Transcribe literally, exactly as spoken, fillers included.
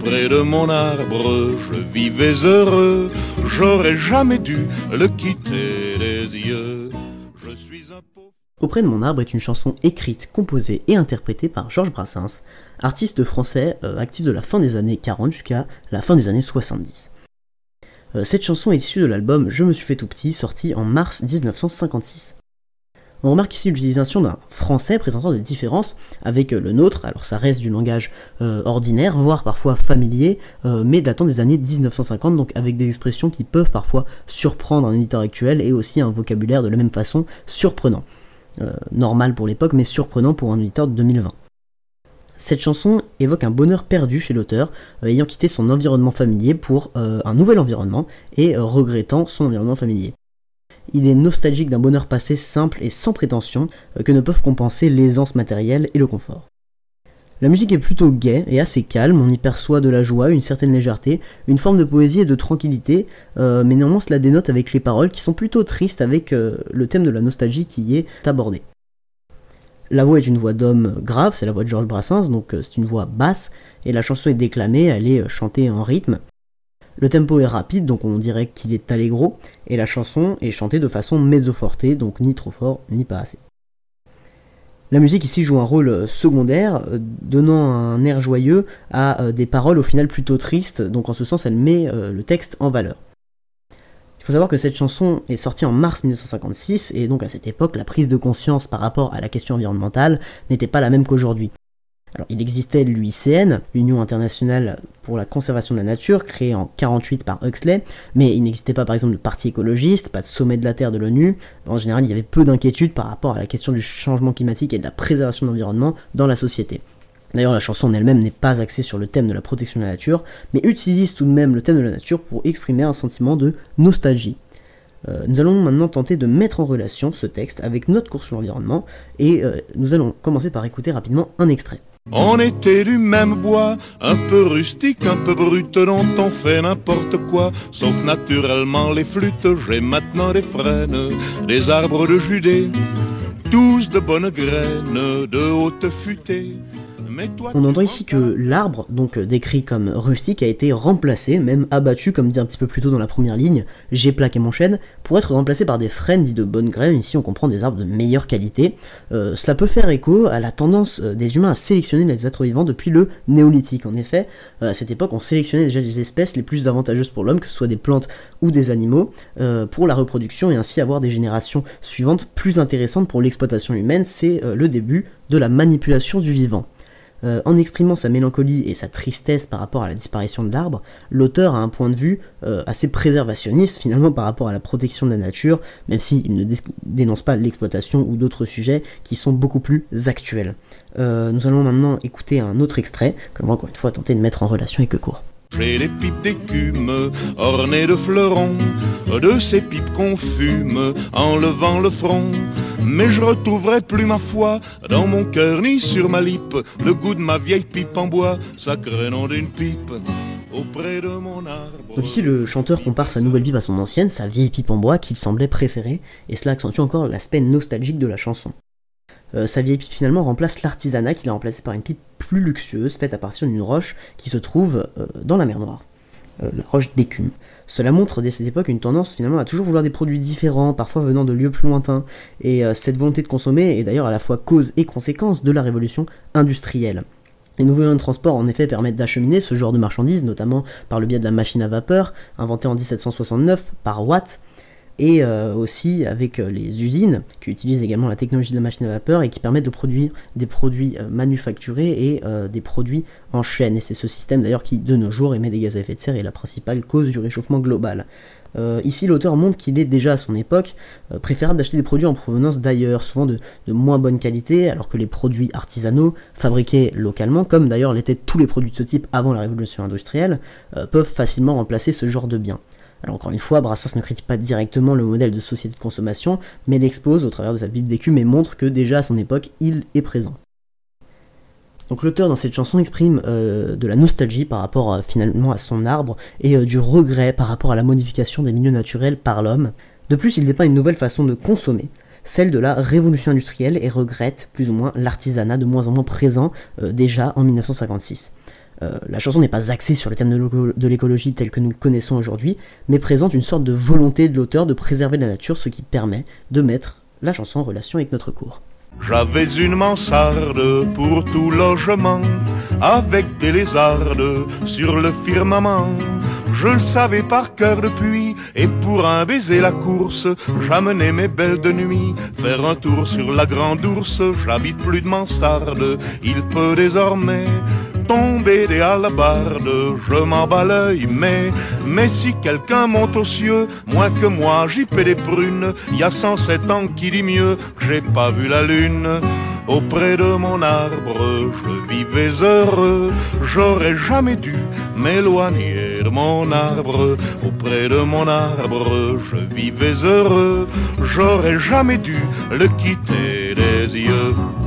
auprès de mon arbre, je vivais heureux, j'aurais jamais dû le quitter des yeux. Je suis un pauvre... Auprès de mon arbre est une chanson écrite, composée et interprétée par Georges Brassens, artiste français euh, actif de la fin des années quarante jusqu'à la fin des années soixante-dix. Euh, cette chanson est issue de l'album Je me suis fait tout petit, sorti en mars dix-neuf cent cinquante-six. On remarque ici l'utilisation d'un français présentant des différences avec le nôtre, alors ça reste du langage euh, ordinaire, voire parfois familier, euh, mais datant des années dix-neuf cent cinquante, donc avec des expressions qui peuvent parfois surprendre un auditeur actuel, et aussi un vocabulaire de la même façon surprenant. Euh, normal pour l'époque, mais surprenant pour un auditeur de deux mille vingt. Cette chanson évoque un bonheur perdu chez l'auteur, euh, ayant quitté son environnement familier pour euh, un nouvel environnement, et euh, regrettant son environnement familier. Il est nostalgique d'un bonheur passé simple et sans prétention euh, que ne peuvent compenser l'aisance matérielle et le confort. La musique est plutôt gaie et assez calme, on y perçoit de la joie, une certaine légèreté, une forme de poésie et de tranquillité, euh, mais néanmoins cela dénote avec les paroles qui sont plutôt tristes avec euh, le thème de la nostalgie qui y est abordé. La voix est une voix d'homme grave, c'est la voix de Georges Brassens, donc euh, c'est une voix basse, et la chanson est déclamée, elle est euh, chantée en rythme. Le tempo est rapide, donc on dirait qu'il est allegro, et la chanson est chantée de façon mezzo forte, donc ni trop fort, ni pas assez. La musique ici joue un rôle secondaire, donnant un air joyeux à des paroles au final plutôt tristes, donc en ce sens elle met le texte en valeur. Il faut savoir que cette chanson est sortie en mars dix-neuf cent cinquante-six, et donc à cette époque la prise de conscience par rapport à la question environnementale n'était pas la même qu'aujourd'hui. Alors, il existait l'U I C N, l'Union internationale pour la conservation de la nature, créée en quarante-huit par Huxley, mais il n'existait pas par exemple de parti écologiste, pas de sommet de la Terre de l'ONU. En général, il y avait peu d'inquiétude par rapport à la question du changement climatique et de la préservation de l'environnement dans la société. D'ailleurs, la chanson en elle-même n'est pas axée sur le thème de la protection de la nature, mais utilise tout de même le thème de la nature pour exprimer un sentiment de nostalgie. Euh, nous allons maintenant tenter de mettre en relation ce texte avec notre cours sur l'environnement, et euh, nous allons commencer par écouter rapidement un extrait. On était du même bois, un peu rustique, un peu brut, dont on fait n'importe quoi, sauf naturellement les flûtes. J'ai maintenant des frênes, des arbres de Judée, tous de bonnes graines, de haute futée. On entend ici que l'arbre, donc décrit comme rustique, a été remplacé, même abattu, comme dit un petit peu plus tôt dans la première ligne, j'ai plaqué mon chêne, pour être remplacé par des frênes dits de bonne graine. Ici on comprend des arbres de meilleure qualité. Euh, cela peut faire écho à la tendance des humains à sélectionner les êtres vivants depuis le néolithique. En effet, à cette époque on sélectionnait déjà les espèces les plus avantageuses pour l'homme, que ce soit des plantes ou des animaux, euh, pour la reproduction, et ainsi avoir des générations suivantes plus intéressantes pour l'exploitation humaine. C'est euh, le début de la manipulation du vivant. Euh, en exprimant sa mélancolie et sa tristesse par rapport à la disparition de l'arbre, l'auteur a un point de vue euh, assez préservationniste finalement par rapport à la protection de la nature, même s'il ne dé- dénonce pas l'exploitation ou d'autres sujets qui sont beaucoup plus actuels. Euh, nous allons maintenant écouter un autre extrait, que l'on va encore une fois tenter de mettre en relation avec le cours. J'ai les pipes d'écume ornées de fleurons, de ces pipes qu'on fume en levant le front. Mais je retrouverai plus ma foi dans mon cœur ni sur ma lippe le goût de ma vieille pipe en bois, sacré nom d'une pipe auprès de mon arbre. Donc ici le chanteur compare sa nouvelle pipe à son ancienne, sa vieille pipe en bois qu'il semblait préférer, et cela accentue encore l'aspect nostalgique de la chanson. Euh, sa vieille pipe finalement remplace l'artisanat qu'il a remplacé par une pipe plus luxueuse faite à partir d'une roche qui se trouve euh, dans la mer Noire, euh, la roche d'écume. Cela montre dès cette époque une tendance finalement à toujours vouloir des produits différents, parfois venant de lieux plus lointains, et euh, cette volonté de consommer est d'ailleurs à la fois cause et conséquence de la révolution industrielle. Les nouveaux moyens de transport en effet permettent d'acheminer ce genre de marchandises, notamment par le biais de la machine à vapeur, inventée en dix-sept cent soixante-neuf par Watt, et euh, aussi avec euh, les usines qui utilisent également la technologie de la machine à vapeur et qui permettent de produire des produits euh, manufacturés et euh, des produits en chaîne. Et c'est ce système d'ailleurs qui de nos jours émet des gaz à effet de serre et est la principale cause du réchauffement global. Euh, ici l'auteur montre qu'il est déjà à son époque euh, préférable d'acheter des produits en provenance d'ailleurs, souvent de, de moins bonne qualité, alors que les produits artisanaux fabriqués localement, comme d'ailleurs l'étaient tous les produits de ce type avant la révolution industrielle, euh, peuvent facilement remplacer ce genre de biens. Alors encore une fois, Brassens ne critique pas directement le modèle de société de consommation, mais l'expose au travers de sa Bible d'écume et montre que déjà à son époque, il est présent. Donc l'auteur dans cette chanson exprime euh, de la nostalgie par rapport euh, finalement à son arbre et euh, du regret par rapport à la modification des milieux naturels par l'homme. De plus, il dépeint une nouvelle façon de consommer, celle de la révolution industrielle, et regrette plus ou moins l'artisanat de moins en moins présent euh, déjà en dix-neuf cent cinquante-six. Euh, la chanson n'est pas axée sur le thème de, de l'écologie tel que nous le connaissons aujourd'hui, mais présente une sorte de volonté de l'auteur de préserver la nature, ce qui permet de mettre la chanson en relation avec notre cours. J'avais une mansarde pour tout logement, avec des lézardes sur le firmament. Je le savais par cœur depuis, et pour un baiser la course, j'amenais mes belles de nuit, faire un tour sur la grande ours. J'habite plus de mansarde, il peut désormais tomber des hallebardes, je m'en bats l'œil, mais, mais si quelqu'un monte aux cieux, moins que moi j'y paie des prunes, y a cent sept ans qui dit mieux, j'ai pas vu la lune. Auprès de mon arbre, je vivais heureux, j'aurais jamais dû m'éloigner de mon arbre. Auprès de mon arbre, je vivais heureux, j'aurais jamais dû le quitter des yeux.